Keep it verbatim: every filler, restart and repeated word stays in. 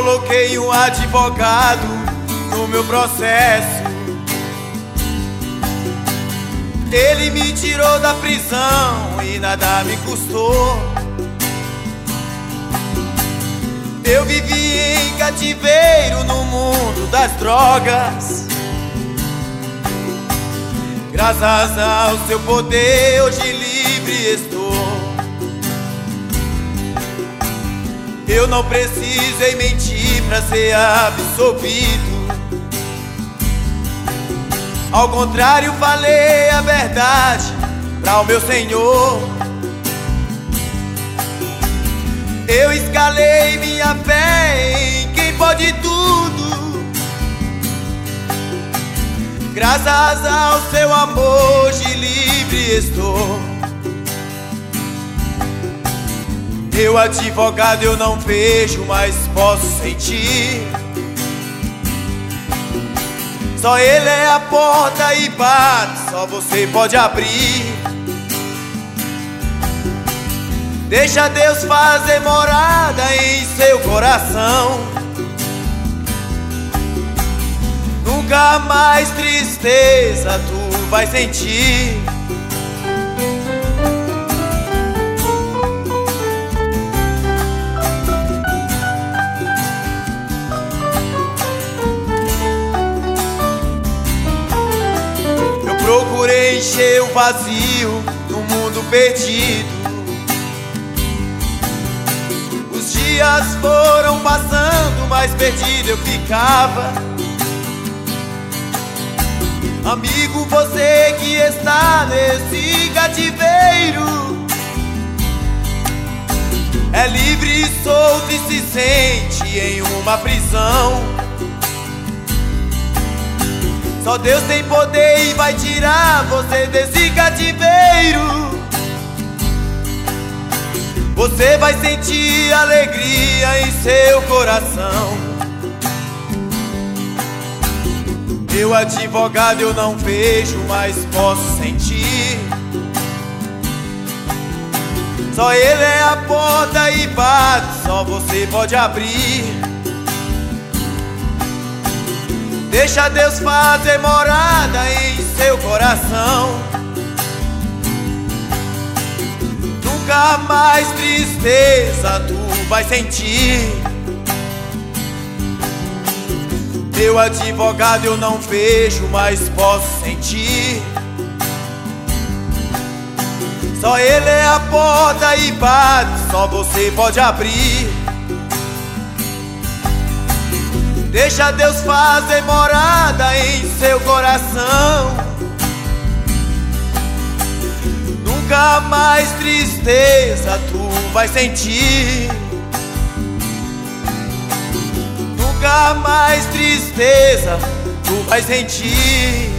coloquei um advogado no meu processo. Ele me tirou da prisão e nada me custou. Eu vivi em cativeiro no mundo das drogas. Graças ao seu poder hoje livre estou. Eu não precisei mentir pra ser absolvido. Ao contrário, falei a verdade pra o meu Senhor. Eu escalei minha fé em quem pode tudo. Graças ao seu amor, hoje livre estou. Meu advogado eu não vejo, mas posso sentir. Só ele é a porta e bate, só você pode abrir. Deixa Deus fazer morada em seu coração. Nunca mais tristeza tu vai sentir. Procurei encher o vazio no mundo perdido. Os dias foram passando, mais perdido eu ficava. Amigo, você que está nesse cativeiro é livre e solto e se sente em uma prisão. Só Deus tem poder e vai tirar você desse cativeiro. Você vai sentir alegria em seu coração. Meu advogado eu não vejo, mas posso sentir. Só ele é a porta e bate, só você pode abrir. Deixa Deus fazer morada em seu coração. Nunca mais tristeza tu vai sentir. Meu advogado eu não vejo, mas posso sentir. Só ele é a porta e bate, só você pode abrir. Deixa Deus fazer morada em seu coração. Nunca mais tristeza tu vai sentir. Nunca mais tristeza tu vai sentir.